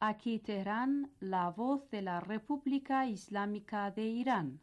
Aquí Teherán, la voz de la República Islámica de Irán.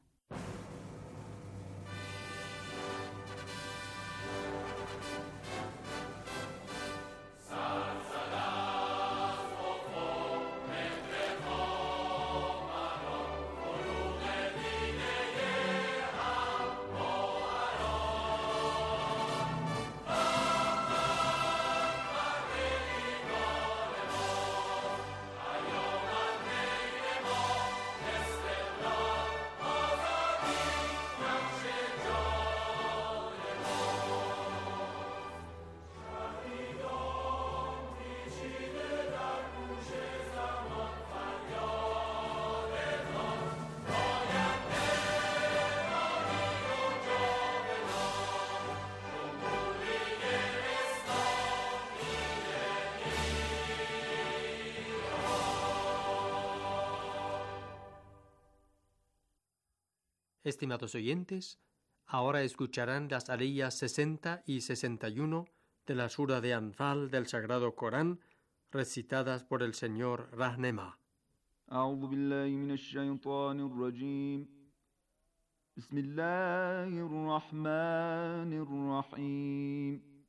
Estimados oyentes, ahora escucharán las aliyas 60 y 61 de la sura de Anfal del Sagrado Corán, recitadas por el señor Rahnema. أعوذ بالله من الشيطان الرجيم بسم الله الرحمن الرحيم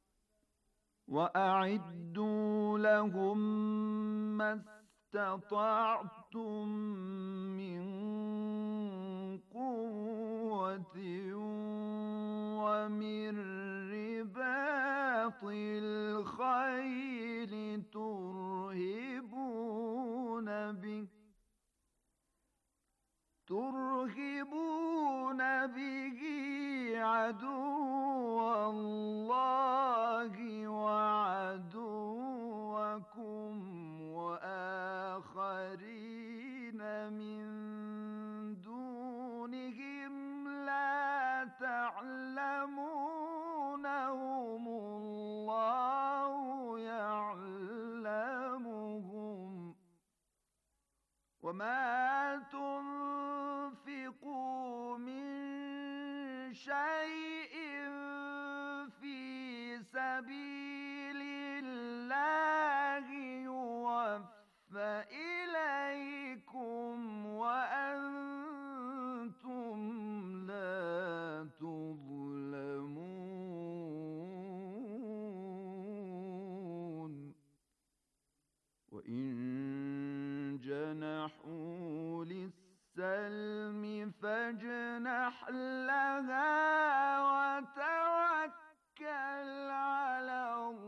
وأعدوا لهم ما استطعتم من قوة ومن رباط الخيل ترهبون به عدو الله وعدوكم وآخرين من دونهم لا تعلمونهم الله يعلمهم وما تنفقوا من شيء في سبيل الله يوفى إليكم وأنتم لا تظلمون وإن جنحوا للسلم فاجنح لها وتوكل على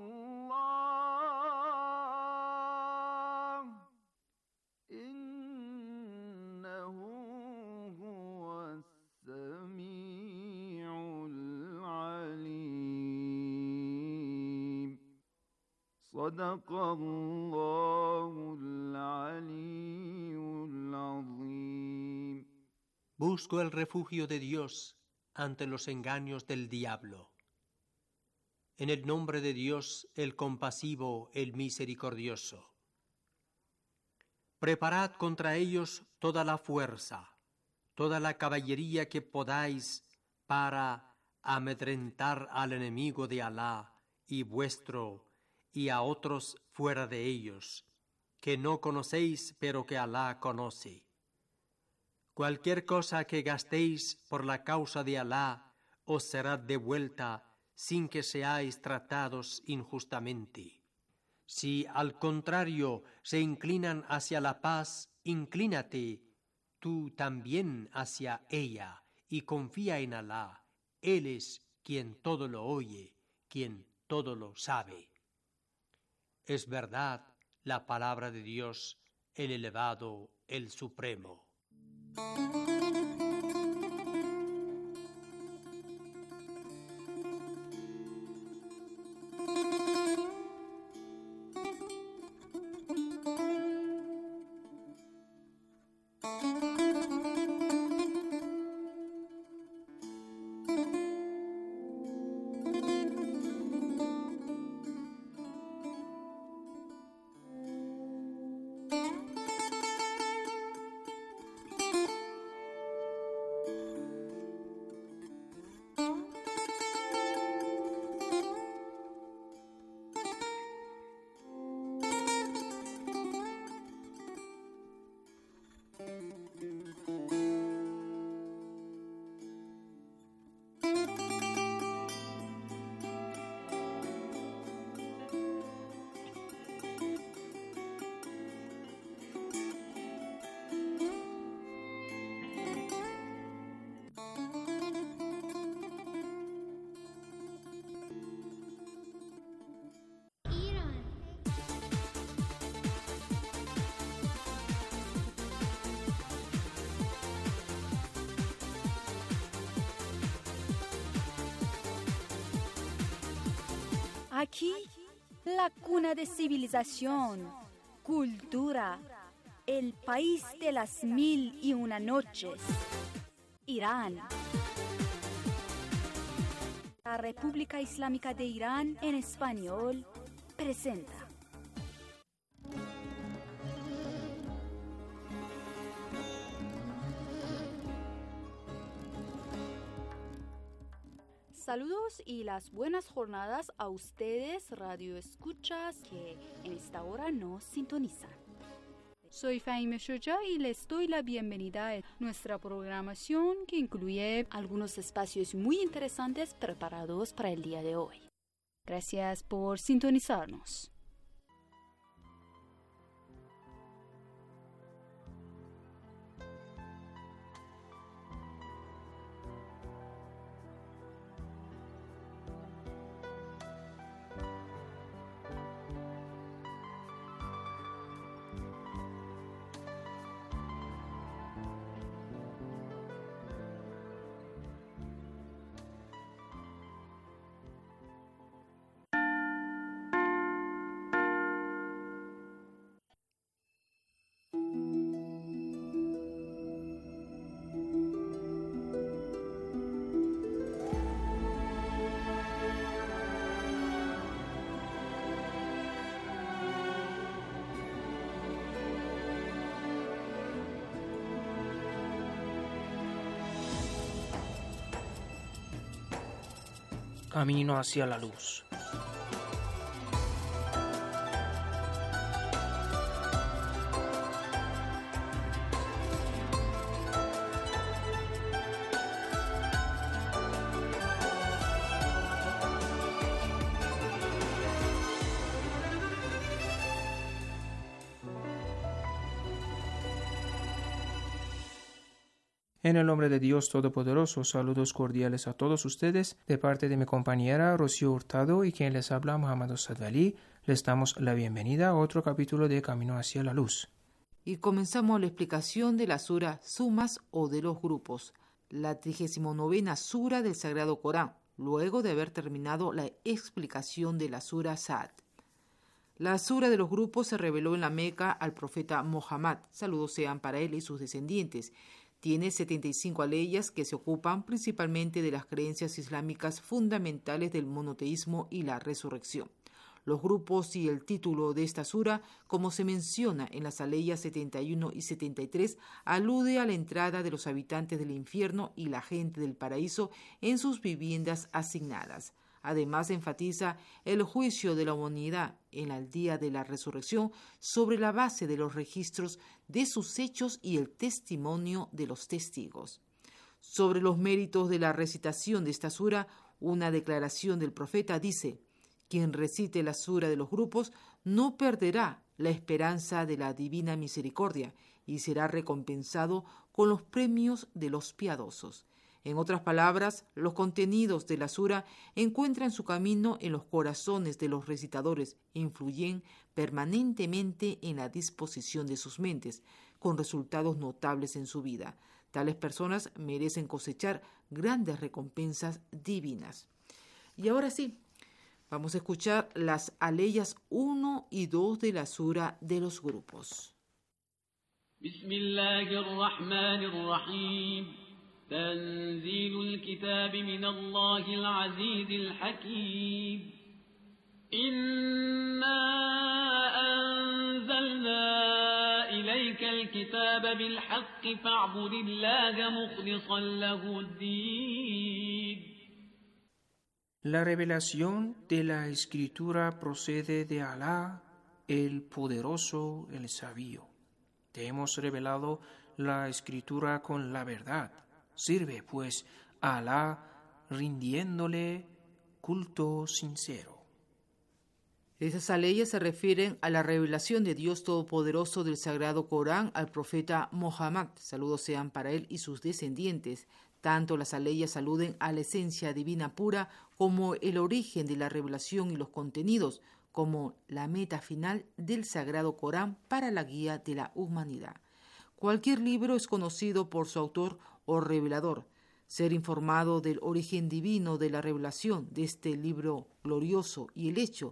الله إنه هو السميع العليم صدق الله العلي العظيم. Busco el refugio de Dios ante los engaños del diablo. En el nombre de Dios, el compasivo, el misericordioso. Preparad contra ellos toda la fuerza, toda la caballería que podáis para amedrentar al enemigo de Alá y vuestro y a otros fuera de ellos, que no conocéis pero que Alá conoce. Cualquier cosa que gastéis por la causa de Alá os será devuelta sin que seáis tratados injustamente. Si al contrario se inclinan hacia la paz, inclínate tú también hacia ella y confía en Alá. Él es quien todo lo oye, quien todo lo sabe. Es verdad la palabra de Dios, el elevado, el supremo. Aquí, la cuna de civilización, cultura, el país de las 1001 noches, Irán. La República Islámica de Irán en español presenta. Saludos y las buenas jornadas a ustedes, radio escuchas, que en esta hora nos sintonizan. Soy Fahime Shoja y les doy la bienvenida a nuestra programación que incluye algunos espacios muy interesantes preparados para el día de hoy. Gracias por sintonizarnos. Camino hacia la luz. En el nombre de Dios Todopoderoso, saludos cordiales a todos ustedes, de parte de mi compañera Rocío Hurtado y quien les habla, Muhammad Sadali. Les damos la bienvenida a otro capítulo de Camino hacia la Luz. Y comenzamos la explicación de la sura Sumas o de los grupos, la 39ª sura del Sagrado Corán, luego de haber terminado la explicación de la sura Sa'd. La sura de los grupos se reveló en la Meca al profeta Muhammad, saludos sean para él y sus descendientes. Tiene 75 aleyas que se ocupan principalmente de las creencias islámicas fundamentales del monoteísmo y la resurrección. Los grupos y el título de esta sura, como se menciona en las aleyas 71 y 73, alude a la entrada de los habitantes del infierno y la gente del paraíso en sus viviendas asignadas. Además, enfatiza el juicio de la humanidad en el día de la resurrección sobre la base de los registros de sus hechos y el testimonio de los testigos. Sobre los méritos de la recitación de esta sura, una declaración del profeta dice: quien recite la sura de los grupos no perderá la esperanza de la divina misericordia y será recompensado con los premios de los piadosos. En otras palabras, los contenidos de la sura encuentran su camino en los corazones de los recitadores e influyen permanentemente en la disposición de sus mentes, con resultados notables en su vida. Tales personas merecen cosechar grandes recompensas divinas. Y ahora sí, vamos a escuchar las aleyas 1 y 2 de la sura de los grupos. Bismillahirrahmanirrahim. تنزيل الكتاب من الله العزيز الحكيم إنا أنزلنا إليك الكتاب بالحق فاعبد الله مخلصا له الدين. La revelación de la Escritura procede de Alá, el poderoso, el sabio. Te hemos revelado la Escritura con la verdad. Sirve, pues, a Alá rindiéndole culto sincero. Esas aleyas se refieren a la revelación de Dios Todopoderoso del Sagrado Corán al profeta Muhammad, saludos sean para él y sus descendientes. Tanto las aleyas aluden a la esencia divina pura como el origen de la revelación y los contenidos, como la meta final del Sagrado Corán para la guía de la humanidad. Cualquier libro es conocido por su autor o revelador. Ser informado del origen divino de la revelación de este libro glorioso y el hecho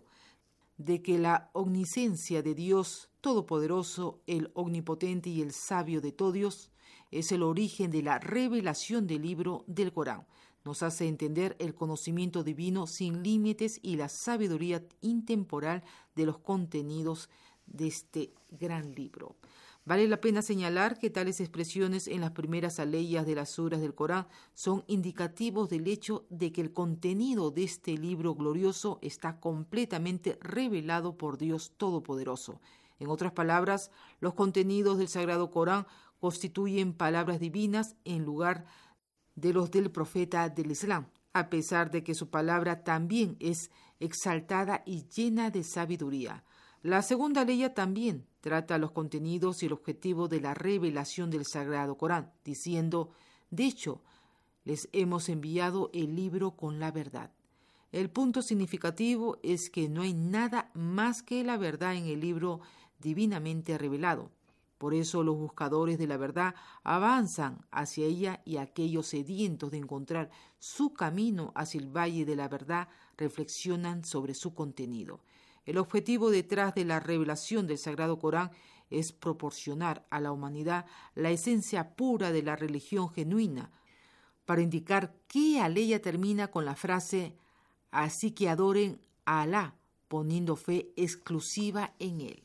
de que la omnisciencia de Dios Todopoderoso, el Omnipotente y el Sabio de todos, es el origen de la revelación del libro del Corán. Nos hace entender el conocimiento divino sin límites y la sabiduría intemporal de los contenidos de este gran libro. Vale la pena señalar que tales expresiones en las primeras aleyas de las suras del Corán son indicativos del hecho de que el contenido de este libro glorioso está completamente revelado por Dios Todopoderoso. En otras palabras, los contenidos del Sagrado Corán constituyen palabras divinas en lugar de los del profeta del Islam, a pesar de que su palabra también es exaltada y llena de sabiduría. La segunda aleya también trata los contenidos y el objetivo de la revelación del Sagrado Corán, diciendo: de hecho, les hemos enviado el libro con la verdad. El punto significativo es que no hay nada más que la verdad en el libro divinamente revelado. Por eso los buscadores de la verdad avanzan hacia ella y aquellos sedientos de encontrar su camino hacia el valle de la verdad reflexionan sobre su contenido. El objetivo detrás de la revelación del Sagrado Corán es proporcionar a la humanidad la esencia pura de la religión genuina, para indicar que aleya termina con la frase: así que adoren a Alá, poniendo fe exclusiva en él.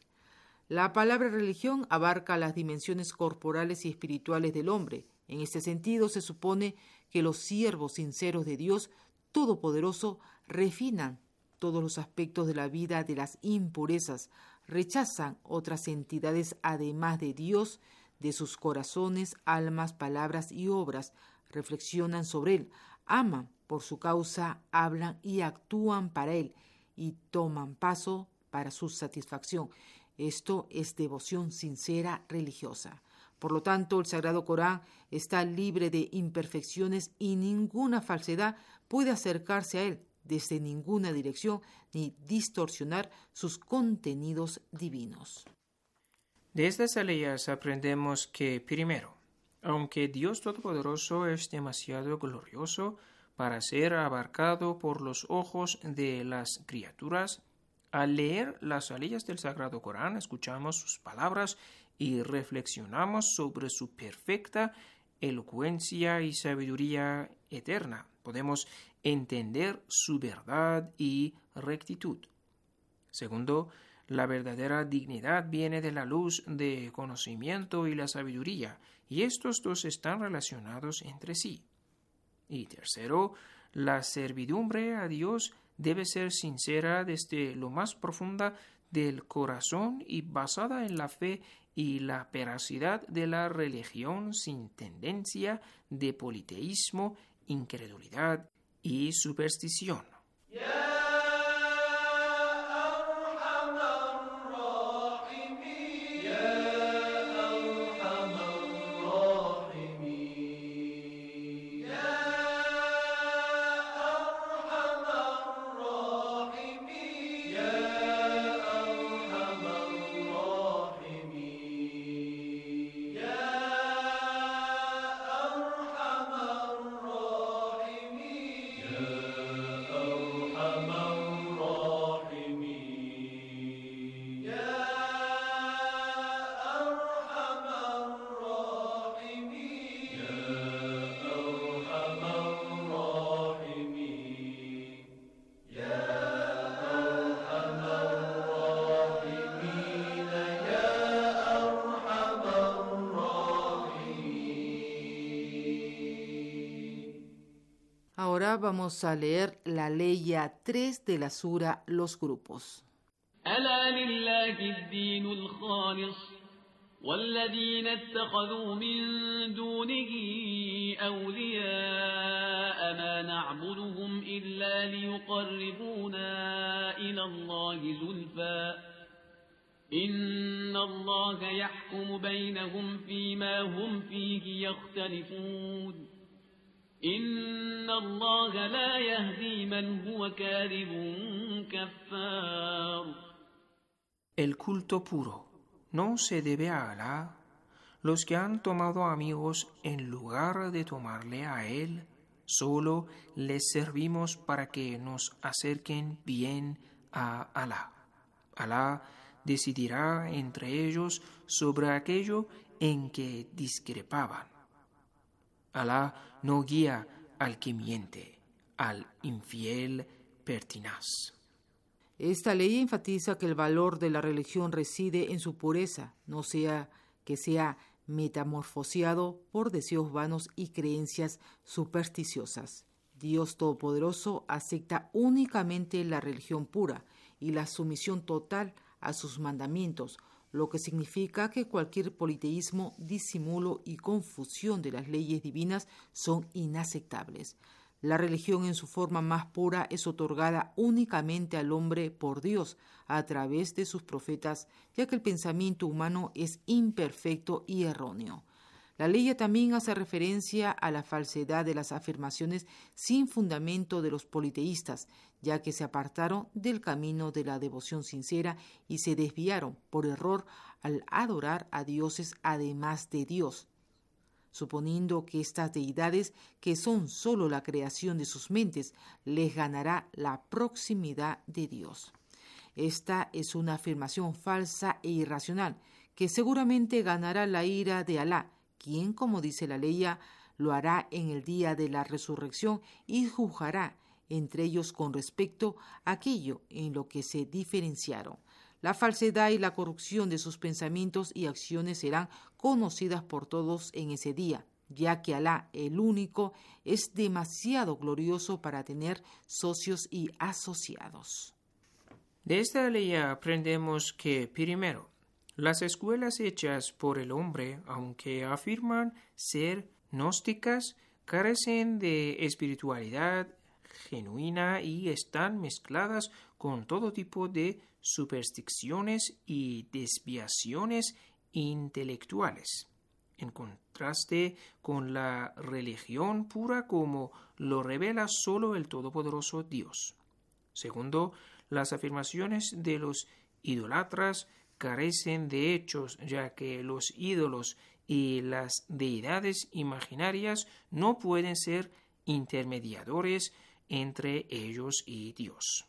La palabra religión abarca las dimensiones corporales y espirituales del hombre. En este sentido, se supone que los siervos sinceros de Dios Todopoderoso refinan todos los aspectos de la vida de las impurezas, rechazan otras entidades además de Dios, de sus corazones, almas, palabras y obras, reflexionan sobre Él, aman por su causa, hablan y actúan para Él y toman paso para su satisfacción. Esto es devoción sincera religiosa. Por lo tanto, el Sagrado Corán está libre de imperfecciones y ninguna falsedad puede acercarse a él desde ninguna dirección ni distorsionar sus contenidos divinos. De estas aleyas aprendemos que, primero, aunque Dios Todopoderoso es demasiado glorioso para ser abarcado por los ojos de las criaturas, al leer las aleyas del Sagrado Corán escuchamos sus palabras y reflexionamos sobre su perfecta elocuencia y sabiduría eterna. Podemos entender su verdad y rectitud. Segundo, la verdadera dignidad viene de la luz de conocimiento y la sabiduría, y estos dos están relacionados entre sí. Y tercero, la servidumbre a Dios debe ser sincera desde lo más profunda del corazón y basada en la fe y la veracidad de la religión, sin tendencia de politeísmo, incredulidad y superstición. Ahora vamos a leer la leya 3 de la sura Los Grupos. ألا لله الدين الخالص والذين اتخذوا من دونه أولياء ما نعبدهم إلا ليقربونا إلى الله زلفى إن الله يحكم بينهم فيما هم فيه يختلفون إن الله لا يهدي من هو كاذب كفار. El culto puro no se debe a Alá. los que han tomado amigos en lugar de tomarle a Él, solo les servimos para que nos acerquen bien a Alá. Alá decidirá entre ellos sobre aquello en que discrepaban. Alá no guía al que miente, al infiel pertinaz. Esta ley enfatiza que el valor de la religión reside en su pureza, no sea que sea metamorfoseado por deseos vanos y creencias supersticiosas. Dios Todopoderoso acepta únicamente la religión pura y la sumisión total a sus mandamientos, lo que significa que cualquier politeísmo, disimulo y confusión de las leyes divinas son inaceptables. La religión en su forma más pura es otorgada únicamente al hombre por Dios a través de sus profetas, ya que el pensamiento humano es imperfecto y erróneo. La ley también hace referencia a la falsedad de las afirmaciones sin fundamento de los politeístas, ya que se apartaron del camino de la devoción sincera y se desviaron por error al adorar a dioses además de Dios, suponiendo que estas deidades, que son solo la creación de sus mentes, les ganará la proximidad de Dios. Esta es una afirmación falsa e irracional, que seguramente ganará la ira de Alá, quien, como dice la ley, lo hará en el día de la resurrección y juzgará entre ellos con respecto a aquello en lo que se diferenciaron. La falsedad y la corrupción de sus pensamientos y acciones serán conocidas por todos en ese día, ya que Alá, el único, es demasiado glorioso para tener socios y asociados. De esta ley aprendemos que, primero, las escuelas hechas por el hombre, aunque afirman ser gnósticas, carecen de espiritualidad genuina y están mezcladas con todo tipo de supersticiones y desviaciones intelectuales, en contraste con la religión pura como lo revela solo el Todopoderoso Dios. Segundo, las afirmaciones de los idólatras carecen de hechos, ya que los ídolos y las deidades imaginarias no pueden ser intermediadores entre ellos y Dios.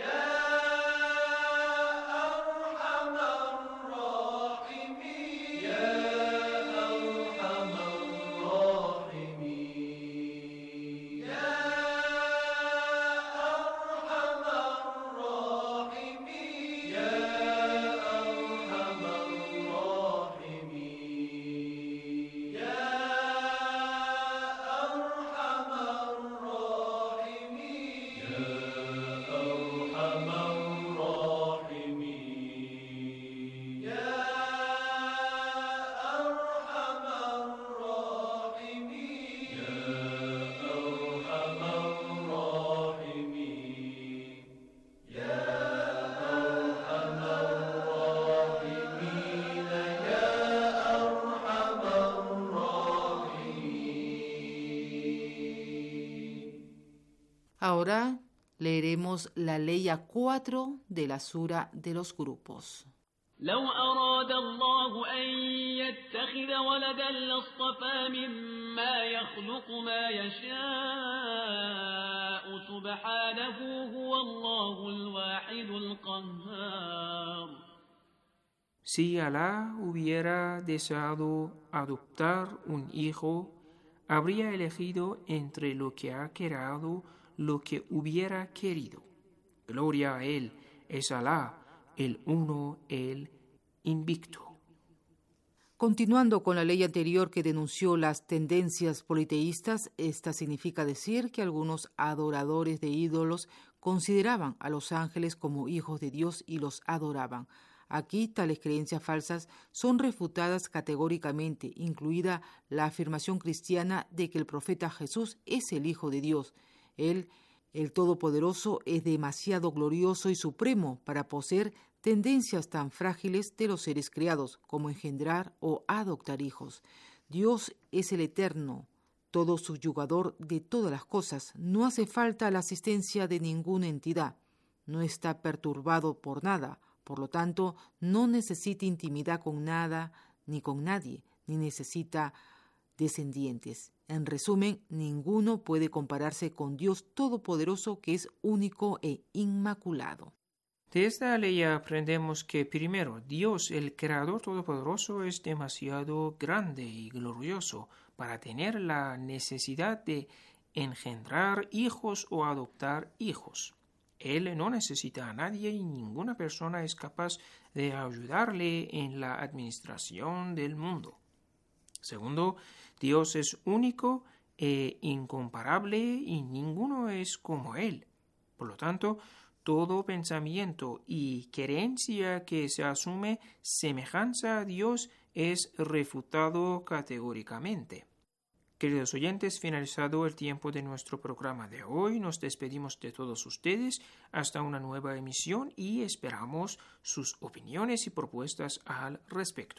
Ahora leeremos la ley 4 de la sura de los grupos. لو أراد الله أن يتخذ ولدا لاصطفى مما يخلق ما يشاء سبحانه هو الله الواحد القهار. Si Alá hubiera deseado adoptar un hijo, habría elegido entre lo que ha creado lo que hubiera querido. Gloria a Él, es Alá, el uno, el invicto. Continuando con la ley anterior que denunció las tendencias politeístas, esta significa decir que algunos adoradores de ídolos consideraban a los ángeles como hijos de Dios y los adoraban. Aquí tales creencias falsas son refutadas categóricamente, incluida la afirmación cristiana de que el profeta Jesús es el Hijo de Dios. Él, el Todopoderoso, es demasiado glorioso y supremo para poseer tendencias tan frágiles de los seres creados como engendrar o adoptar hijos. Dios es el Eterno, todo subyugador de todas las cosas. No hace falta la asistencia de ninguna entidad. No está perturbado por nada. Por lo tanto, no necesita intimidad con nada ni con nadie. ni necesita descendientes. En resumen, ninguno puede compararse con Dios Todopoderoso, que es único e inmaculado. De esta ley aprendemos que, primero, Dios, el Creador Todopoderoso, es demasiado grande y glorioso para tener la necesidad de engendrar hijos o adoptar hijos. Él no necesita a nadie y ninguna persona es capaz de ayudarle en la administración del mundo. Segundo, Dios es único e incomparable y ninguno es como Él. Por lo tanto, todo pensamiento y creencia que se asume semejanza a Dios es refutado categóricamente. Queridos oyentes, finalizado el tiempo de nuestro programa de hoy, nos despedimos de todos ustedes hasta una nueva emisión y esperamos sus opiniones y propuestas al respecto.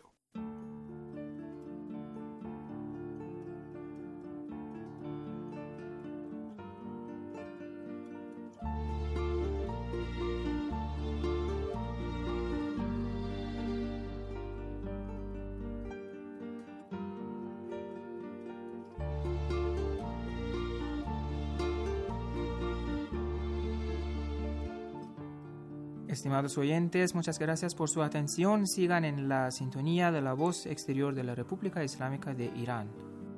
Estimados oyentes, muchas gracias por su atención. Sigan en la sintonía de la voz exterior de la República Islámica de Irán.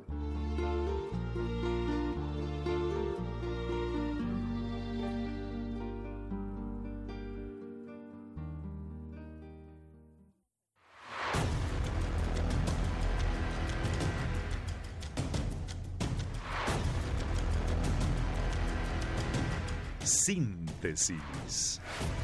Síntesis.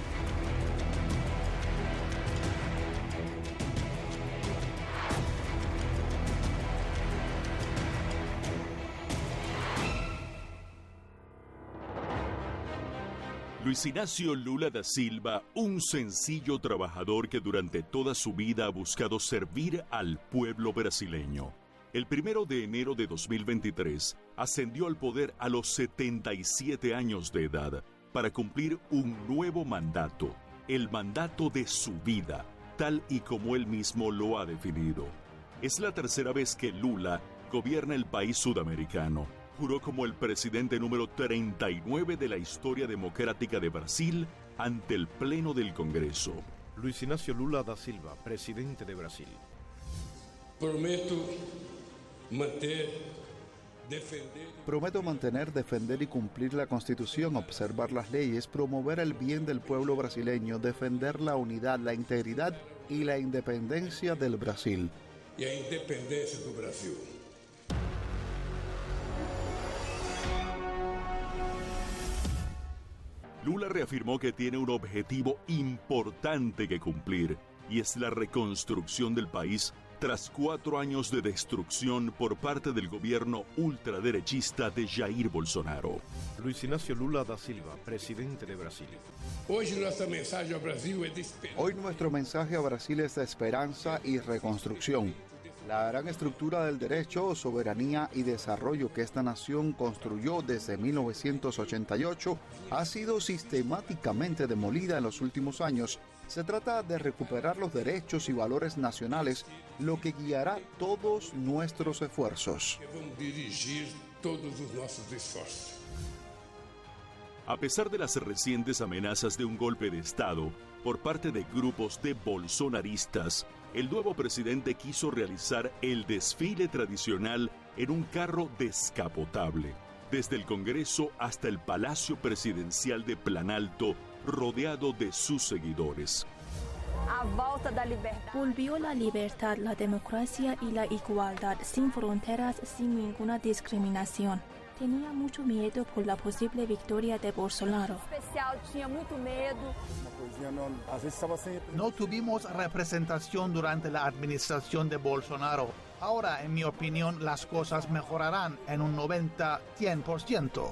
Luis Inácio Lula da Silva, un sencillo trabajador que durante toda su vida ha buscado servir al pueblo brasileño. El 1 de enero de 2023 ascendió al poder a los 77 años de edad para cumplir un nuevo mandato, el mandato de su vida, tal y como él mismo lo ha definido. Es la tercera vez que Lula gobierna el país sudamericano. Juró como el presidente número 39 de la historia democrática de Brasil ante el Pleno del Congreso. Luis Inácio Lula da Silva, presidente de Brasil. Prometo mantener, defender y cumplir la Constitución, observar las leyes, promover el bien del pueblo brasileño, defender la unidad, la integridad y la independencia del Brasil. Y la independencia del Brasil. Lula reafirmó que tiene un objetivo importante que cumplir, y es la reconstrucción del país tras 4 años de destrucción por parte del gobierno ultraderechista de Jair Bolsonaro. Luis Inácio Lula da Silva, presidente de Brasil. Hoy nuestro mensaje a Brasil es de esperanza y reconstrucción. La gran estructura del derecho, soberanía y desarrollo que esta nación construyó desde 1988 ha sido sistemáticamente demolida en los últimos años. Se trata de recuperar los derechos y valores nacionales, lo que guiará todos nuestros esfuerzos. A pesar de las recientes amenazas de un golpe de Estado por parte de grupos de bolsonaristas, el nuevo presidente quiso realizar el desfile tradicional en un carro descapotable, desde el Congreso hasta el Palacio Presidencial de Planalto, rodeado de sus seguidores. Volvió la libertad, la democracia y la igualdad, sin fronteras, sin ninguna discriminación. Tenía mucho miedo por la posible victoria de Bolsonaro. No tuvimos representación durante la administración de Bolsonaro. Ahora, en mi opinión, las cosas mejorarán en un 90-100%.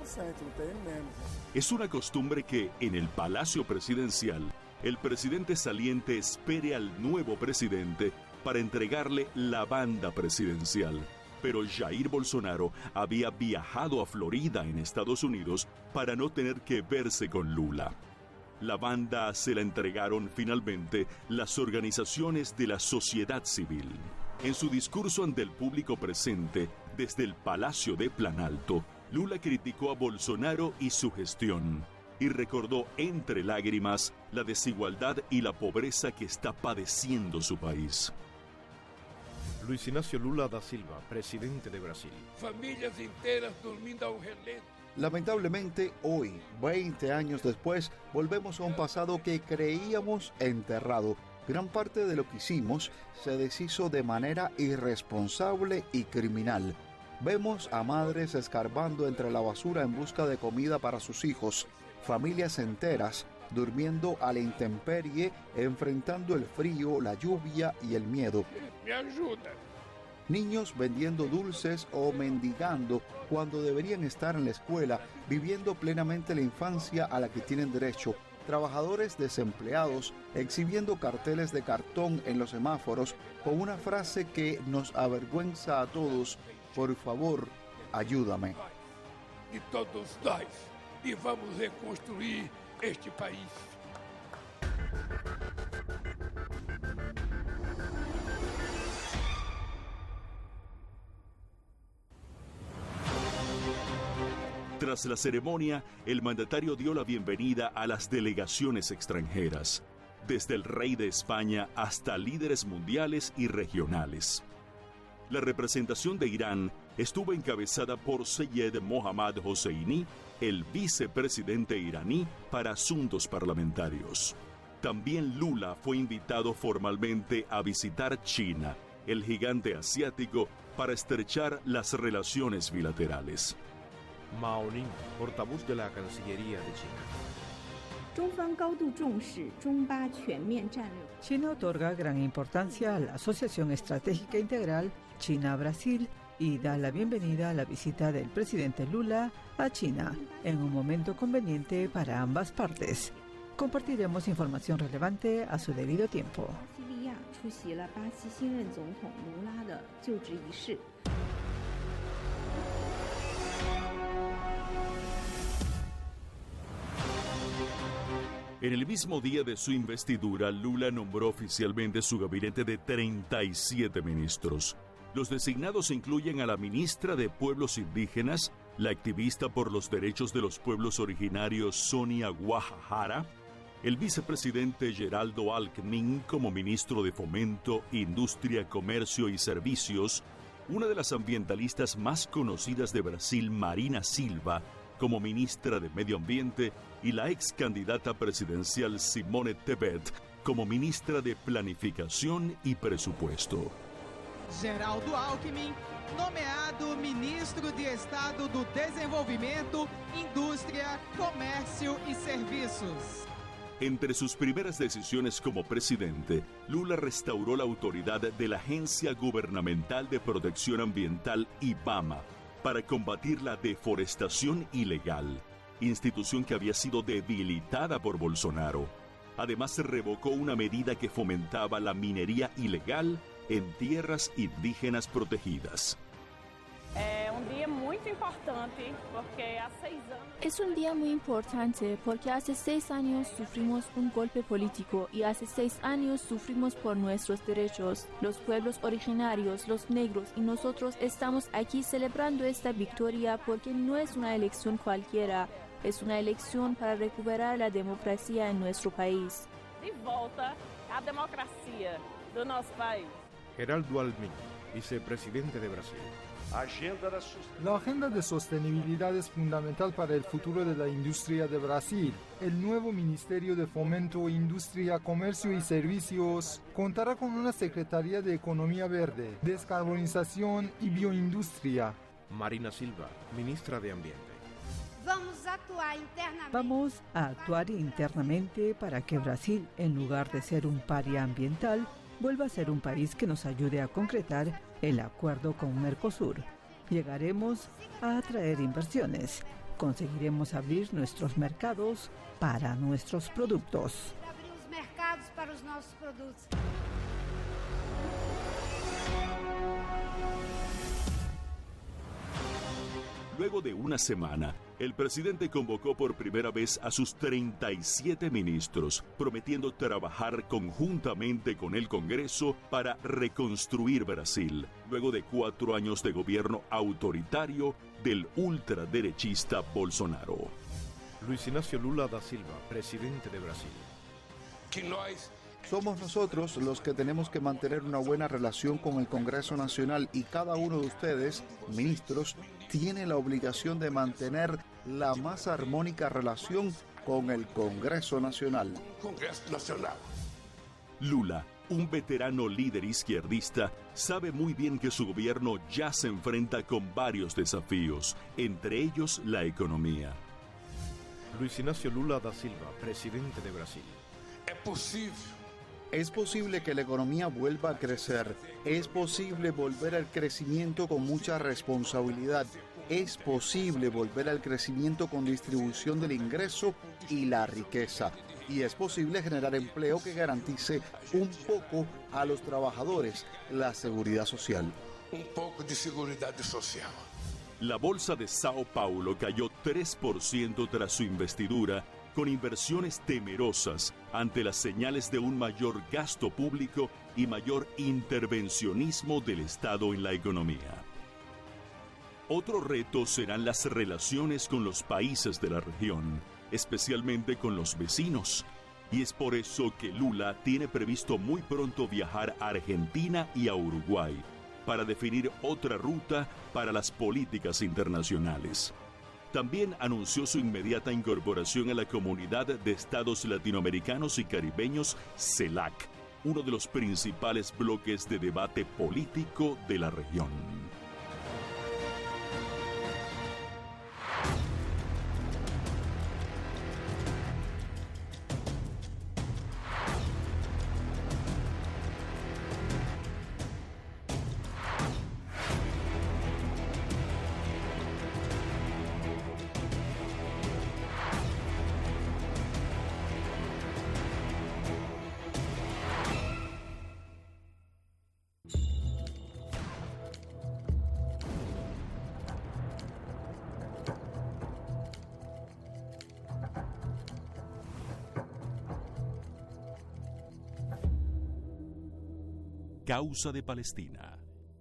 Es una costumbre que, en el Palacio Presidencial, el presidente saliente espere al nuevo presidente para entregarle la banda presidencial. Pero Jair Bolsonaro había viajado a Florida, en Estados Unidos, para no tener que verse con Lula. La banda se la entregaron finalmente las organizaciones de la sociedad civil. En su discurso ante el público presente, desde el Palacio de Planalto, Lula criticó a Bolsonaro y su gestión, y recordó entre lágrimas la desigualdad y la pobreza que está padeciendo su país. Luis Inácio Lula da Silva, presidente de Brasil. Familias enteras durmiendo a un relento. Lamentablemente, hoy, 20 años después, volvemos a un pasado que creíamos enterrado. Gran parte de lo que hicimos se deshizo de manera irresponsable y criminal. Vemos a madres escarbando entre la basura en busca de comida para sus hijos, familias enteras durmiendo a la intemperie, enfrentando el frío, la lluvia y el miedo. Me ayuda. Niños vendiendo dulces o mendigando cuando deberían estar en la escuela, viviendo plenamente la infancia a la que tienen derecho. Trabajadores desempleados exhibiendo carteles de cartón en los semáforos con una frase que nos avergüenza a todos: por favor, ayúdame. De todos nós, e vamos reconstruir este país. Tras la ceremonia, el mandatario dio la bienvenida a las delegaciones extranjeras, desde el rey de España hasta líderes mundiales y regionales. La representación de Irán estuvo encabezada por Seyed Mohammad Hosseini, el vicepresidente iraní para asuntos parlamentarios. También Lula fue invitado formalmente a visitar China, el gigante asiático, para estrechar las relaciones bilaterales. Mao Ning, portavoz de la Cancillería de China. China otorga gran importancia a la Asociación Estratégica Integral China-Brasil y da la bienvenida a la visita del presidente Lula a China en un momento conveniente para ambas partes. Compartiremos información relevante a su debido tiempo. En el mismo día de su investidura, Lula nombró oficialmente su gabinete de 37 ministros. Los designados incluyen a la ministra de Pueblos Indígenas, la activista por los derechos de los pueblos originarios Sonia Guajajara, el vicepresidente Geraldo Alckmin como ministro de Fomento, Industria, Comercio y Servicios, una de las ambientalistas más conocidas de Brasil, Marina Silva, como ministra de Medio Ambiente, y la ex candidata presidencial Simone Tebet como ministra de Planificación y Presupuesto. Geraldo Alckmin, nomeado Ministro de Estado do Desenvolvimento, Indústria, Comércio e Serviços. Entre sus primeras decisiones como presidente, Lula restauró la autoridad de la Agencia Gubernamental de Protección Ambiental, IBAMA, para combatir la deforestación ilegal, institución que había sido debilitada por Bolsonaro. Además, se revocó una medida que fomentaba la minería ilegal en tierras indígenas protegidas. Es un día muy importante porque hace 6 años sufrimos un golpe político y hace 6 años sufrimos por nuestros derechos. Los pueblos originarios, los negros y nosotros estamos aquí celebrando esta victoria porque no es una elección cualquiera, es una elección para recuperar la democracia en nuestro país. De volta a democracia de nuestro país. Geraldo Alckmin, vicepresidente de Brasil. La agenda de sostenibilidad es fundamental para el futuro de la industria de Brasil. El nuevo Ministerio de Fomento, Industria, Comercio y Servicios contará con una Secretaría de Economía Verde, Descarbonización y Bioindustria. Marina Silva, ministra de Ambiente. Vamos a actuar internamente para que Brasil, en lugar de ser un paria ambiental, vuelva a ser un país que nos ayude a concretar el acuerdo con Mercosur. Llegaremos a atraer inversiones. Conseguiremos abrir nuestros mercados para nuestros productos. Luego de una semana, el presidente convocó por primera vez a sus 37 ministros, prometiendo trabajar conjuntamente con el Congreso para reconstruir Brasil, luego de 4 años de gobierno autoritario del ultraderechista Bolsonaro. Luis Ignacio Lula da Silva, presidente de Brasil. Somos nosotros los que tenemos que mantener una buena relación con el Congreso Nacional y cada uno de ustedes, ministros, tiene la obligación de mantener la más armónica relación con el Congreso Nacional. Lula, un veterano líder izquierdista, sabe muy bien que su gobierno ya se enfrenta con varios desafíos, entre ellos la economía. Luis Ignacio Lula da Silva, presidente de Brasil. Es posible que la economía vuelva a crecer. Es posible volver al crecimiento con mucha responsabilidad. Es posible volver al crecimiento con distribución del ingreso y la riqueza. Y es posible generar empleo que garantice un poco a los trabajadores la seguridad social. Un poco de seguridad social. La bolsa de Sao Paulo cayó 3% tras su investidura, con inversiones temerosas ante las señales de un mayor gasto público y mayor intervencionismo del Estado en la economía. Otro reto serán las relaciones con los países de la región, especialmente con los vecinos. Y es por eso que Lula tiene previsto muy pronto viajar a Argentina y a Uruguay para definir otra ruta para las políticas internacionales. También anunció su inmediata incorporación a la Comunidad de Estados Latinoamericanos y Caribeños, CELAC, uno de los principales bloques de debate político de la región. Causa de Palestina.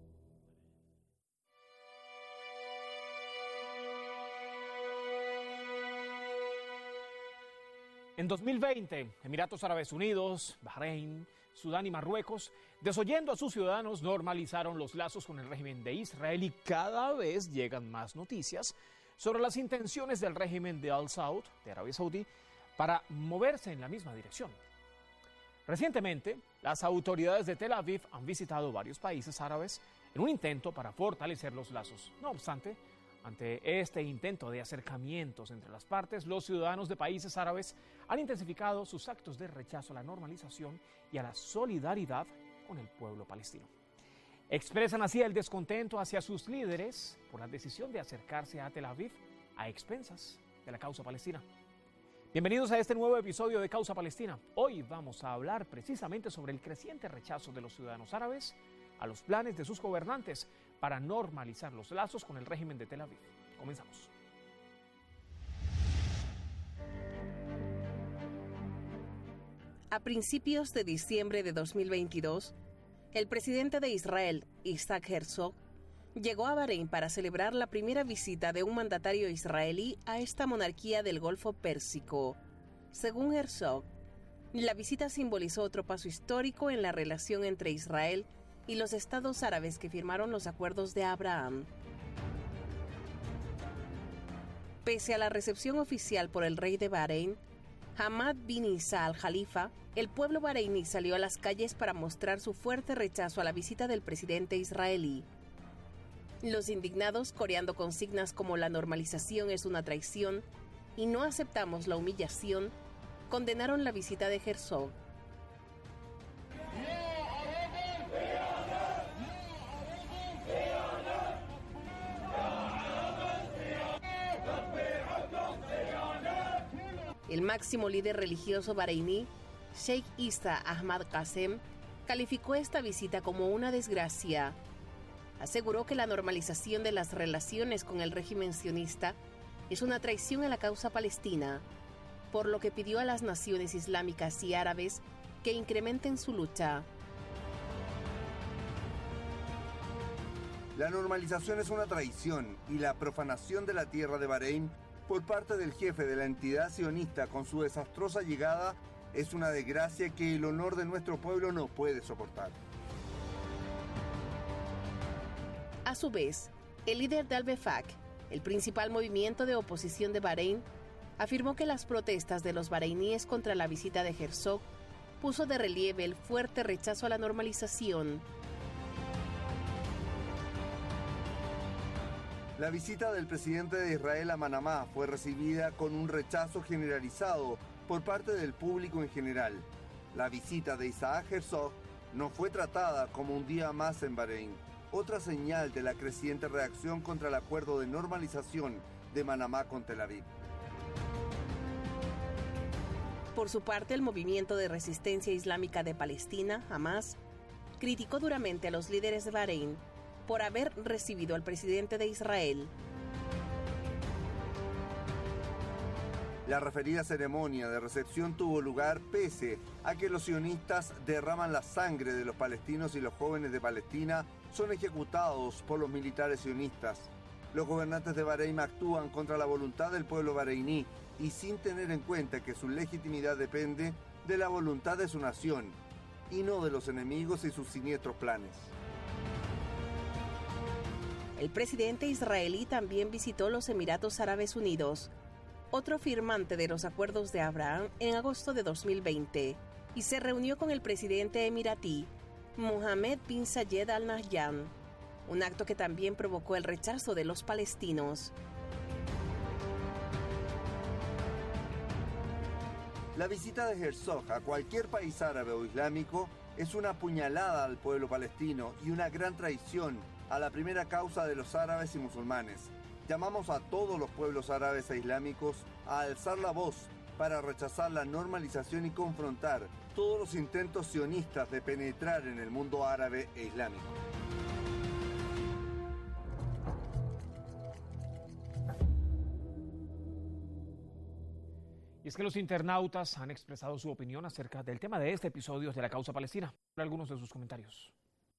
En 2020, Emiratos Árabes Unidos, Bahrein, Sudán y Marruecos, desoyendo a sus ciudadanos, normalizaron los lazos con el régimen de Israel y cada vez llegan más noticias sobre las intenciones del régimen de Al Saud, de Arabia Saudí, para moverse en la misma dirección. Recientemente, las autoridades de Tel Aviv han visitado varios países árabes en un intento para fortalecer los lazos. No obstante, ante este intento de acercamientos entre las partes, los ciudadanos de países árabes han intensificado sus actos de rechazo a la normalización y a la solidaridad con el pueblo palestino. Expresan así el descontento hacia sus líderes por la decisión de acercarse a Tel Aviv a expensas de la causa palestina. Bienvenidos a este nuevo episodio de Causa Palestina. Hoy vamos a hablar precisamente sobre el creciente rechazo de los ciudadanos árabes a los planes de sus gobernantes para normalizar los lazos con el régimen de Tel Aviv. Comenzamos. A principios de diciembre de 2022, el presidente de Israel, Isaac Herzog, llegó a Bahrein para celebrar la primera visita de un mandatario israelí a esta monarquía del Golfo Pérsico. Según Herzog, la visita simbolizó otro paso histórico en la relación entre Israel y los estados árabes que firmaron los acuerdos de Abraham. Pese a la recepción oficial por el rey de Bahrein, Hamad bin Isa al-Jalifa, el pueblo bareiní salió a las calles para mostrar su fuerte rechazo a la visita del presidente israelí. Los indignados, coreando consignas como la normalización es una traición y no aceptamos la humillación, condenaron la visita de Herzog. El máximo líder religioso bareiní, Sheikh Isa Ahmad Qasem, calificó esta visita como una desgracia. aseguró que la normalización de las relaciones con el régimen sionista es una traición a la causa palestina, por lo que pidió a las naciones islámicas y árabes que incrementen su lucha. La normalización es una traición y la profanación de la tierra de Bahrein por parte del jefe de la entidad sionista con su desastrosa llegada es una desgracia que el honor de nuestro pueblo no puede soportar. A su vez, el líder de Al-Wefaq, el principal movimiento de oposición de Bahrein, afirmó que las protestas de los bahreiníes contra la visita de Herzog puso de relieve el fuerte rechazo a la normalización. La visita del presidente de Israel a Manamá fue recibida con un rechazo generalizado por parte del público en general. La visita de Isaac Herzog no fue tratada como un día más en Bahrein, otra señal de la creciente reacción contra el acuerdo de normalización de Manamá con Tel Aviv. Por su parte, el movimiento de resistencia islámica de Palestina, Hamas, criticó duramente a los líderes de Bahrein por haber recibido al presidente de Israel. La referida ceremonia de recepción tuvo lugar pese a que los sionistas derraman la sangre de los palestinos y los jóvenes de Palestina son ejecutados por los militares sionistas. Los gobernantes de Bahrein actúan contra la voluntad del pueblo bahreiní y sin tener en cuenta que su legitimidad depende de la voluntad de su nación y no de los enemigos y sus siniestros planes. El presidente israelí también visitó los Emiratos Árabes Unidos, otro firmante de los acuerdos de Abraham, en agosto de 2020, y se reunió con el presidente emiratí, Mohammed bin Zayed Al Nahyan, un acto que también provocó el rechazo de los palestinos. La visita de Herzog a cualquier país árabe o islámico es una puñalada al pueblo palestino y una gran traición a la primera causa de los árabes y musulmanes. Llamamos a todos los pueblos árabes e islámicos a alzar la voz para rechazar la normalización y confrontar todos los intentos sionistas de penetrar en el mundo árabe e islámico. Y es que los internautas han expresado su opinión acerca del tema de este episodio de la causa palestina. Algunos de sus comentarios.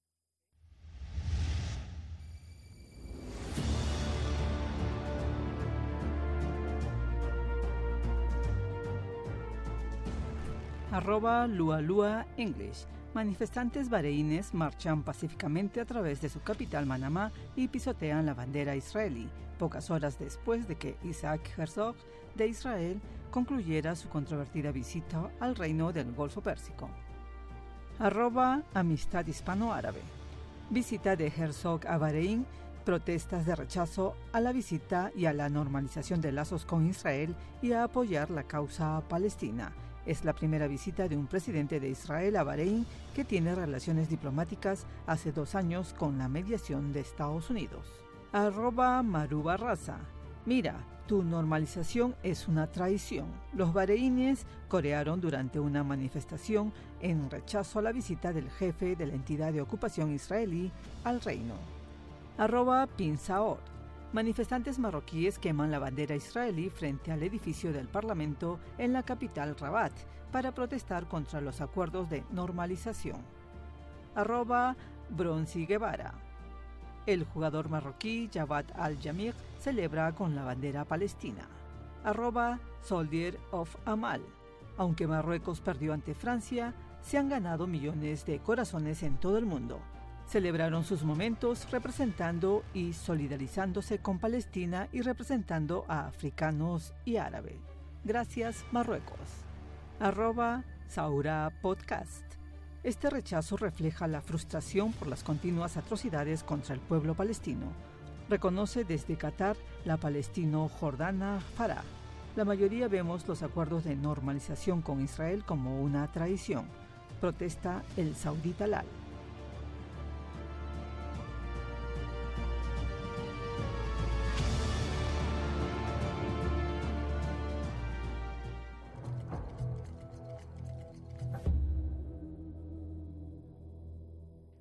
@lualua English. Manifestantes bahreíes marchan pacíficamente a través de su capital Manamá y pisotean la bandera israelí, pocas horas después de que Isaac Herzog de Israel concluyera su controvertida visita al reino del Golfo Pérsico. @amistad hispano-árabe. Visita de Herzog a Bahrein, protestas de rechazo a la visita y a la normalización de lazos con Israel y a apoyar la causa palestina. Es la primera visita de un presidente de Israel a Bahrein que tiene relaciones diplomáticas hace 2 años con la mediación de Estados Unidos. @marubarraza. Mira, tu normalización es una traición. Los bahreíes corearon durante una manifestación en rechazo a la visita del jefe de la entidad de ocupación israelí al reino. @pinsaor. Manifestantes marroquíes queman la bandera israelí frente al edificio del Parlamento en la capital Rabat para protestar contra los acuerdos de normalización. @Bronzi Guevara. El jugador marroquí Javad Al-Jamir celebra con la bandera palestina. @Soldier of Amal. Aunque Marruecos perdió ante Francia, se han ganado millones de corazones en todo el mundo. Celebraron sus momentos representando y solidarizándose con Palestina y representando a africanos y árabes. Gracias, Marruecos. @Saura Podcast. Este rechazo refleja la frustración por las continuas atrocidades contra el pueblo palestino. Reconoce desde Qatar la palestino-jordana Farah. La mayoría vemos los acuerdos de normalización con Israel como una traición. Protesta el saudí Talal.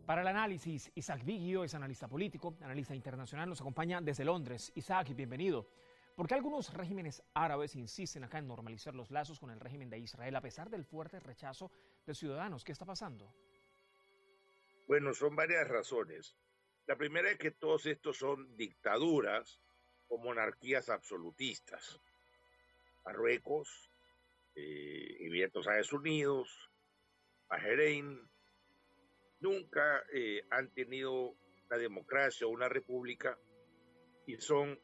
Para el análisis, Isaac Vigio es analista político, analista internacional, nos acompaña desde Londres. Isaac, bienvenido. ¿Por qué algunos regímenes árabes insisten acá en normalizar los lazos con el régimen de Israel a pesar del fuerte rechazo de ciudadanos? ¿Qué está pasando? Bueno, son varias razones. La primera es que todos estos son dictaduras o monarquías absolutistas. Marruecos, Emiratos Árabes Unidos, Bahrein, nunca han tenido una democracia o una república y son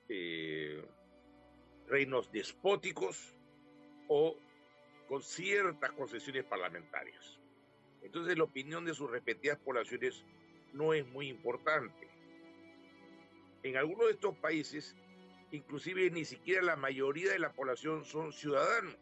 reinos despóticos o con ciertas concesiones parlamentarias. Entonces la opinión de sus respectivas poblaciones no es muy importante. En algunos de estos países, inclusive ni siquiera la mayoría de la población son ciudadanos.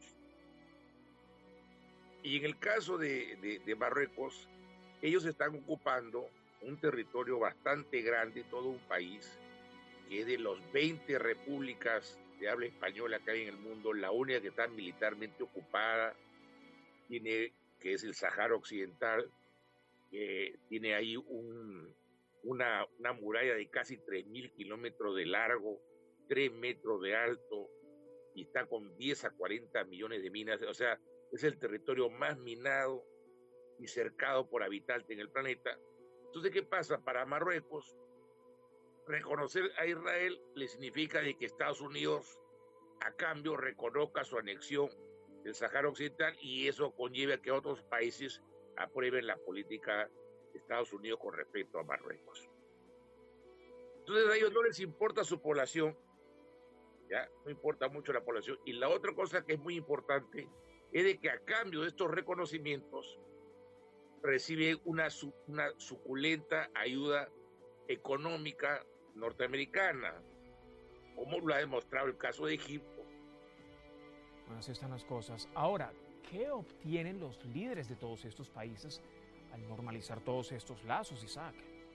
Y en el caso de Marruecos, ellos están ocupando un territorio bastante grande, todo un país, que es de los 20 repúblicas de habla española que hay en el mundo, la única que está militarmente ocupada, que es el Sáhara Occidental, que tiene ahí una muralla de casi 3.000 kilómetros de largo, 3 metros de alto, y está con 10 a 40 millones de minas. O sea, es el territorio más minado y cercado por habitantes en el planeta. Entonces, ¿qué pasa? Para Marruecos, reconocer a Israel le significa de que Estados Unidos, a cambio, reconozca su anexión del Sáhara Occidental, y eso conlleva a que otros países aprueben la política de Estados Unidos con respecto a Marruecos. Entonces, a ellos no les importa su población, ¿ya? No importa mucho la población. Y la otra cosa que es muy importante es de que a cambio de estos reconocimientos reciben una suculenta ayuda económica norteamericana, como lo ha demostrado el caso de Egipto. Bueno, así están las cosas. Ahora, ¿qué obtienen los líderes de todos estos países al normalizar todos estos lazos, Isaac?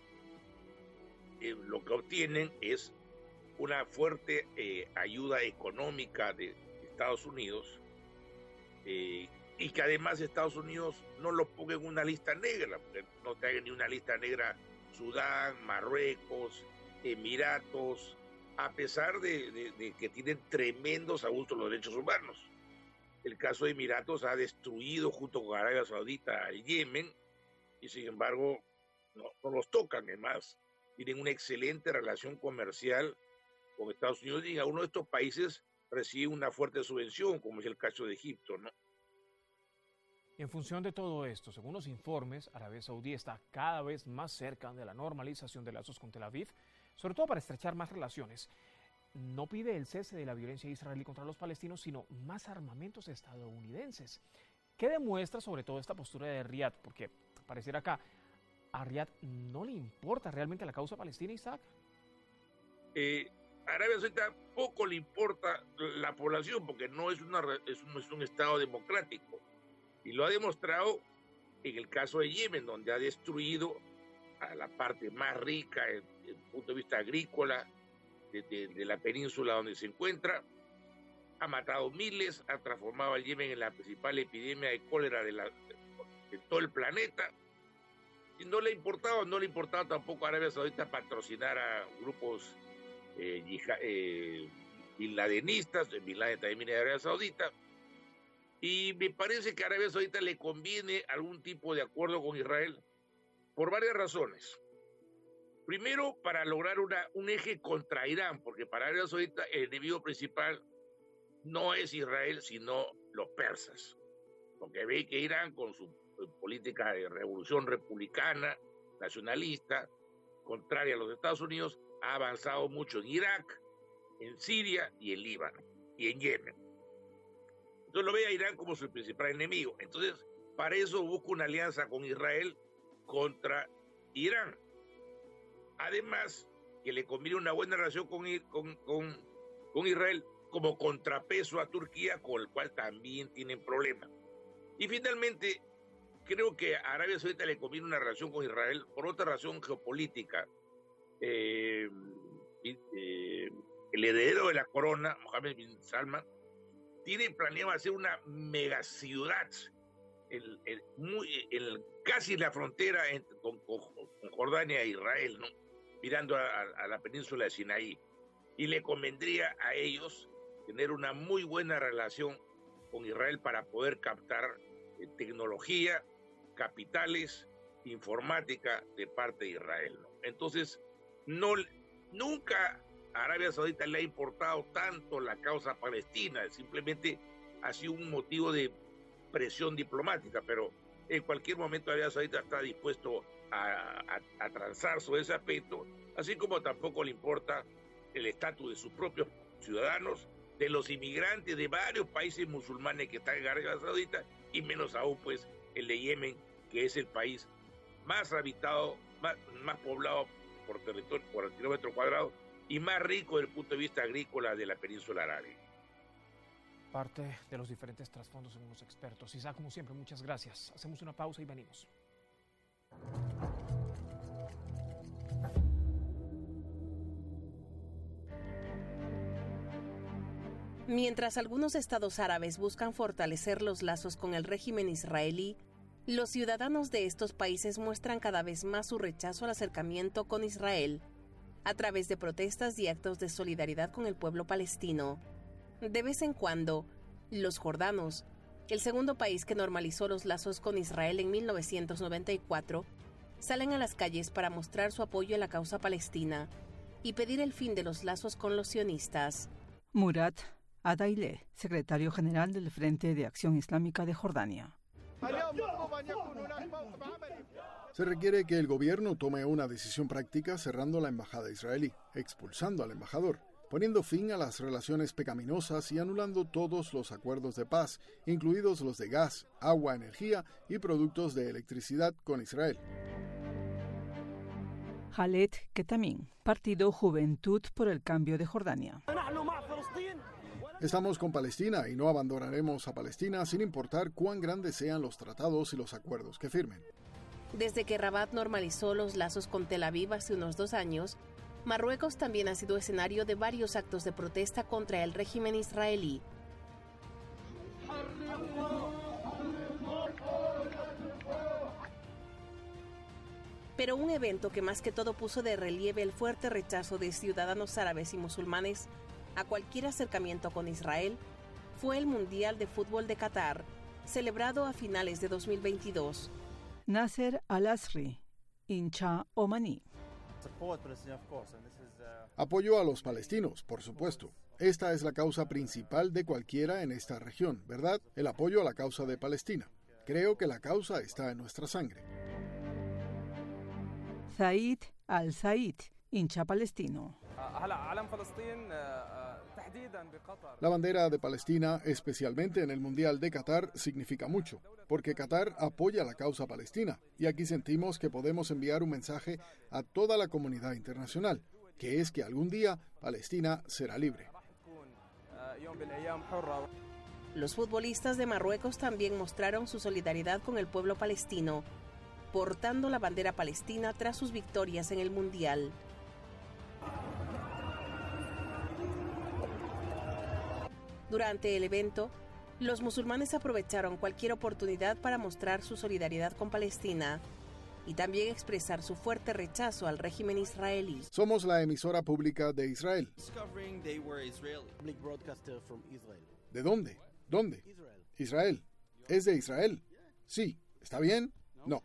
Lo que obtienen es una fuerte ayuda económica de Estados Unidos, y que además Estados Unidos no lo ponga en una lista negra, porque no traigan ni una lista negra Sudán, Marruecos, Emiratos, a pesar de que tienen tremendos abusos de los derechos humanos. El caso de Emiratos ha destruido junto con Arabia Saudita al Yemen, y sin embargo no los tocan. Además, tienen una excelente relación comercial con Estados Unidos, y en algunos de estos países reciben una fuerte subvención, como es el caso de Egipto, ¿no? En función de todo esto, según los informes, Arabia Saudí está cada vez más cerca de la normalización de lazos con Tel Aviv, sobre todo para estrechar más relaciones. No pide el cese de la violencia israelí contra los palestinos, sino más armamentos estadounidenses. ¿Qué demuestra sobre todo esta postura de Riad? Porque pareciera acá, a Riad no le importa realmente la causa palestina, Isaac. Arabia Saudita poco le importa la población, porque no es un Estado democrático. Y lo ha demostrado en el caso de Yemen, donde ha destruido a la parte más rica desde el punto de vista agrícola de la península donde se encuentra. Ha matado miles, ha transformado al Yemen en la principal epidemia de cólera de todo el planeta. Y no le importaba tampoco a Arabia Saudita patrocinar a grupos bin ladenistas. Bin Laden también viene de Arabia Saudita. Y me parece que a Arabia Saudita le conviene algún tipo de acuerdo con Israel por varias razones. Primero, para lograr un eje contra Irán, porque para Arabia Saudita el enemigo principal no es Israel, sino los persas. Porque ve que Irán, con su política de revolución republicana, nacionalista, contraria a los Estados Unidos, ha avanzado mucho en Irak, en Siria y en Líbano y en Yemen. Entonces lo ve a Irán como su principal enemigo. Entonces, para eso busca una alianza con Israel contra Irán. Además, que le conviene una buena relación con Israel como contrapeso a Turquía, con el cual también tienen problemas. Y finalmente, creo que a Arabia Saudita le conviene una relación con Israel por otra razón geopolítica. El heredero de la corona, Mohammed bin Salman, tiene planeado hacer una megaciudad casi en la frontera Jordania e Israel, ¿no? Mirando a la península de Sinaí. Y le convendría a ellos tener una muy buena relación con Israel para poder captar tecnología, capitales, informática de parte de Israel, ¿no? Entonces, nunca a Arabia Saudita le ha importado tanto la causa palestina, simplemente ha sido un motivo de presión diplomática, pero en cualquier momento Arabia Saudita está dispuesto a transar sobre ese aspecto, así como tampoco le importa el estatus de sus propios ciudadanos, de los inmigrantes de varios países musulmanes que están en Arabia Saudita, y menos aún pues el de Yemen, que es el país más habitado, más poblado por territorio, por kilómetro cuadrado, y más rico desde el punto de vista agrícola de la península arábiga. Parte de los diferentes trasfondos según los expertos. Isaac, como siempre, muchas gracias. Hacemos una pausa y venimos. Mientras algunos estados árabes buscan fortalecer los lazos con el régimen israelí, los ciudadanos de estos países muestran cada vez más su rechazo al acercamiento con Israel, a través de protestas y actos de solidaridad con el pueblo palestino. De vez en cuando, los jordanos, el segundo país que normalizó los lazos con Israel en 1994, salen a las calles para mostrar su apoyo a la causa palestina y pedir el fin de los lazos con los sionistas. Murat Adaileh, secretario general del Frente de Acción Islámica de Jordania. Se requiere que el gobierno tome una decisión práctica cerrando la embajada israelí, expulsando al embajador, poniendo fin a las relaciones pecaminosas y anulando todos los acuerdos de paz, incluidos los de gas, agua, energía y productos de electricidad con Israel. Khaled Ketamin, Partido Juventud por el Cambio de Jordania. Estamos con Palestina y no abandonaremos a Palestina sin importar cuán grandes sean los tratados y los acuerdos que firmen. Desde que Rabat normalizó los lazos con Tel Aviv hace unos 2 años, Marruecos también ha sido escenario de varios actos de protesta contra el régimen israelí. Pero un evento que más que todo puso de relieve el fuerte rechazo de ciudadanos árabes y musulmanes a cualquier acercamiento con Israel fue el Mundial de Fútbol de Qatar, celebrado a finales de 2022. Nasser Al-Asri, hincha omaní. Apoyo a los palestinos, por supuesto. Esta es la causa principal de cualquiera en esta región, ¿verdad? El apoyo a la causa de Palestina. Creo que la causa está en nuestra sangre. Said Al-Said, hincha palestino. La bandera de Palestina, especialmente en el Mundial de Qatar, significa mucho, porque Qatar apoya la causa palestina, y aquí sentimos que podemos enviar un mensaje a toda la comunidad internacional, que es que algún día Palestina será libre. Los futbolistas de Marruecos también mostraron su solidaridad con el pueblo palestino, portando la bandera palestina tras sus victorias en el Mundial. Durante el evento, los musulmanes aprovecharon cualquier oportunidad para mostrar su solidaridad con Palestina y también expresar su fuerte rechazo al régimen israelí. Somos la emisora pública de Israel. ¿De dónde? ¿Dónde? Israel. ¿Es de Israel? Sí. ¿Está bien? No.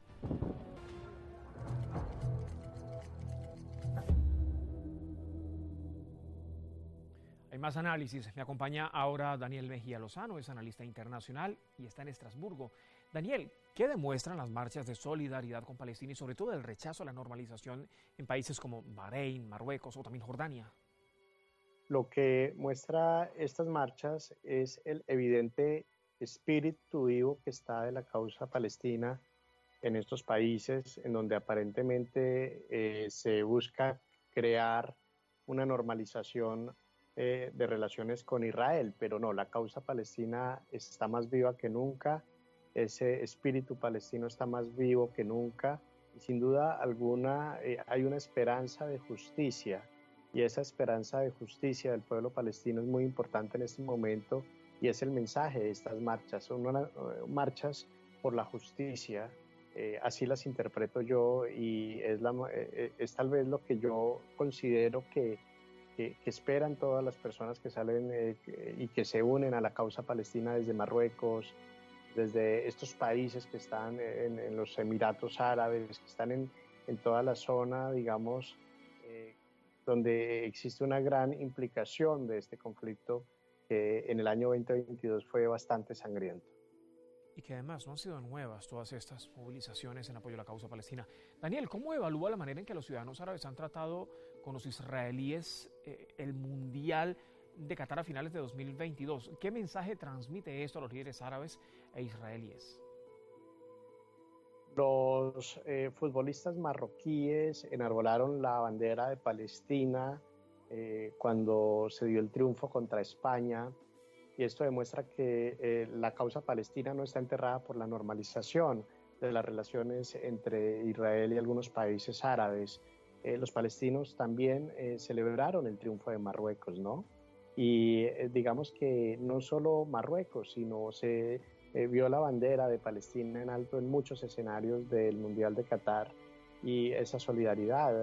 Hay más análisis. Me acompaña ahora Daniel Mejía Lozano, es analista internacional y está en Estrasburgo. Daniel, ¿qué demuestran las marchas de solidaridad con Palestina y sobre todo el rechazo a la normalización en países como Bahrein, Marruecos o también Jordania? Lo que muestra estas marchas es el evidente espíritu vivo que está de la causa palestina en estos países, en donde aparentemente se busca crear una normalización de relaciones con Israel, pero no, la causa palestina está más viva que nunca, ese espíritu palestino está más vivo que nunca, y sin duda alguna hay una esperanza de justicia, y esa esperanza de justicia del pueblo palestino es muy importante en este momento, y es el mensaje de estas marchas. Son marchas por la justicia, así las interpreto yo y es tal vez lo que yo considero que esperan todas las personas que salen y que se unen a la causa palestina desde Marruecos, desde estos países que están en los Emiratos Árabes, que están en toda la zona, digamos, donde existe una gran implicación de este conflicto que en el año 2022 fue bastante sangriento. Y que además no han sido nuevas todas estas movilizaciones en apoyo a la causa palestina. Daniel, ¿cómo evalúa la manera en que los ciudadanos árabes han tratado con los israelíes el Mundial de Qatar a finales de 2022? ¿Qué mensaje transmite esto a los líderes árabes e israelíes? Los futbolistas marroquíes enarbolaron la bandera de Palestina cuando se dio el triunfo contra España. Y esto demuestra que la causa palestina no está enterrada por la normalización de las relaciones entre Israel y algunos países árabes. Los palestinos también celebraron el triunfo de Marruecos, ¿no? Y digamos que no solo Marruecos, sino se vio la bandera de Palestina en alto en muchos escenarios del Mundial de Qatar, y esa solidaridad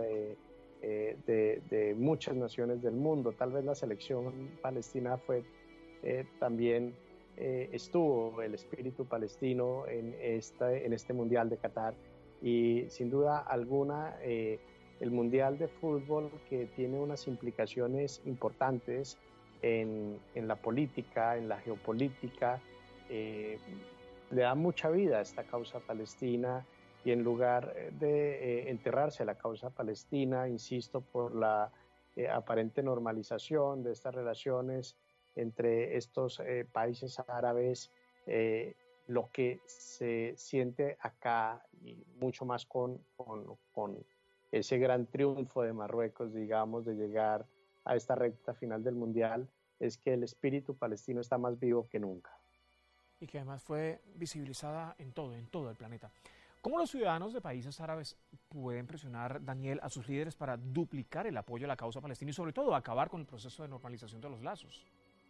de muchas naciones del mundo. Tal vez la selección palestina fue también estuvo el espíritu palestino en este Mundial de Qatar, y sin duda alguna el Mundial de Fútbol, que tiene unas implicaciones importantes en la política, en la geopolítica, le da mucha vida a esta causa palestina, y en lugar de enterrarse la causa palestina, insisto, por la aparente normalización de estas relaciones entre estos países árabes, lo que se siente acá, y mucho más con ese gran triunfo de Marruecos, digamos, de llegar a esta recta final del Mundial, es que el espíritu palestino está más vivo que nunca. Y que además fue visibilizada en todo el planeta. ¿Cómo los ciudadanos de países árabes pueden presionar, Daniel, a sus líderes para duplicar el apoyo a la causa palestina y sobre todo acabar con el proceso de normalización de los lazos?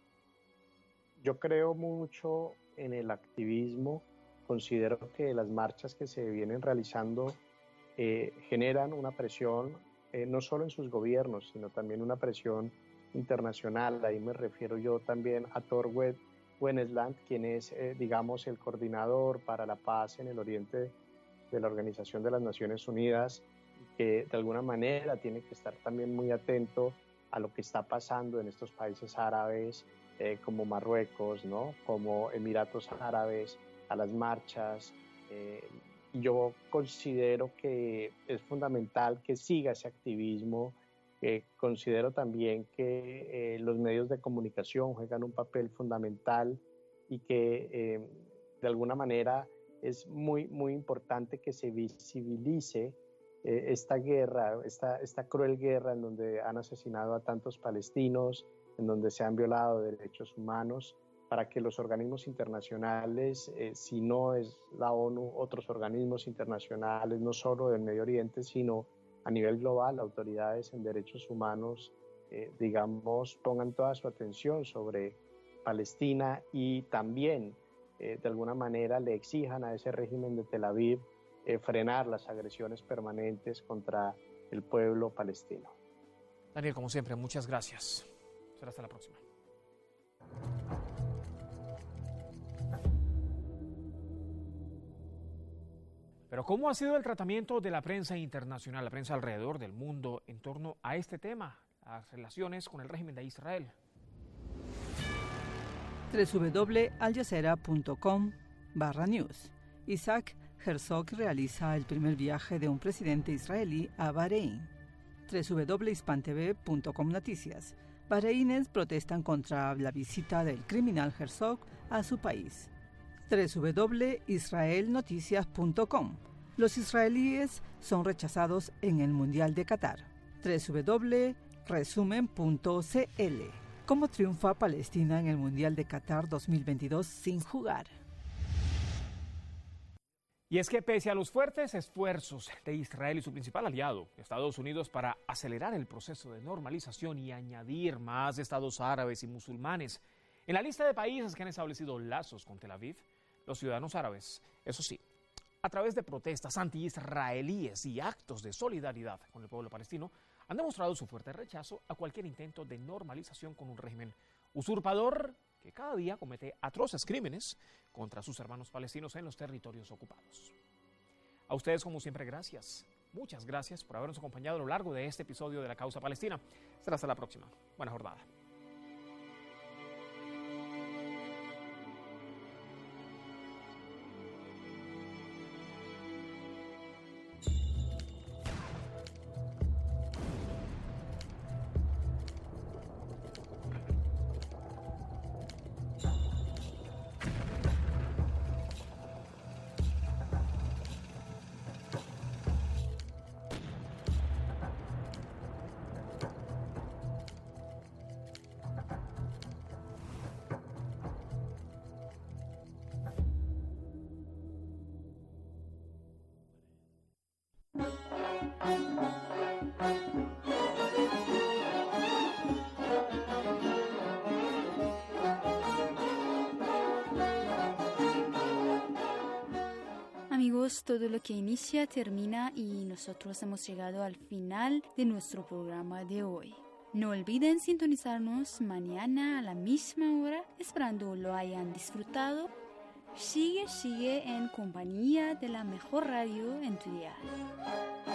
Yo creo mucho en el activismo. Considero que las marchas que se vienen realizando generan una presión, no solo en sus gobiernos, sino también una presión internacional. Ahí me refiero yo también a Tor Wennesland, quien es, digamos, el coordinador para la paz en el oriente de la Organización de las Naciones Unidas, que de alguna manera tiene que estar también muy atento a lo que está pasando en estos países árabes, como Marruecos, ¿no? Como Emiratos Árabes, a las marchas. Yo considero que es fundamental que siga ese activismo. Considero también que los medios de comunicación juegan un papel fundamental, y que de alguna manera es muy, muy importante que se visibilice esta guerra, esta cruel guerra en donde han asesinado a tantos palestinos, en donde se han violado derechos humanos, para que los organismos internacionales, si no es la ONU, otros organismos internacionales, no solo del Medio Oriente, sino a nivel global, autoridades en derechos humanos, digamos, pongan toda su atención sobre Palestina, y también, de alguna manera, le exijan a ese régimen de Tel Aviv frenar las agresiones permanentes contra el pueblo palestino. Daniel, como siempre, muchas gracias. Será hasta la próxima. Pero ¿cómo ha sido el tratamiento de la prensa internacional, la prensa alrededor del mundo, en torno a este tema, las relaciones con el régimen de Israel? www.aljazeera.com/news. Isaac Herzog realiza el primer viaje de un presidente israelí a Bahrein. www.hispantv.com Noticias. Bahreines protestan contra la visita del criminal Herzog a su país. www.israelnoticias.com. Los israelíes son rechazados en el Mundial de Qatar. www.resumen.cl. ¿Cómo triunfa Palestina en el Mundial de Qatar 2022 sin jugar? Y es que pese a los fuertes esfuerzos de Israel y su principal aliado, Estados Unidos, para acelerar el proceso de normalización y añadir más estados árabes y musulmanes en la lista de países que han establecido lazos con Tel Aviv, los ciudadanos árabes, eso sí, a través de protestas anti-israelíes y actos de solidaridad con el pueblo palestino, han demostrado su fuerte rechazo a cualquier intento de normalización con un régimen usurpador que cada día comete atroces crímenes contra sus hermanos palestinos en los territorios ocupados. A ustedes, como siempre, gracias. Muchas gracias por habernos acompañado a lo largo de este episodio de La Causa Palestina. Será hasta la próxima. Buena jornada. Amigos, todo lo que inicia termina y nosotros hemos llegado al final de nuestro programa de hoy. No olviden sintonizarnos mañana a la misma hora, esperando lo hayan disfrutado. Sigue en compañía de la mejor radio en tu día.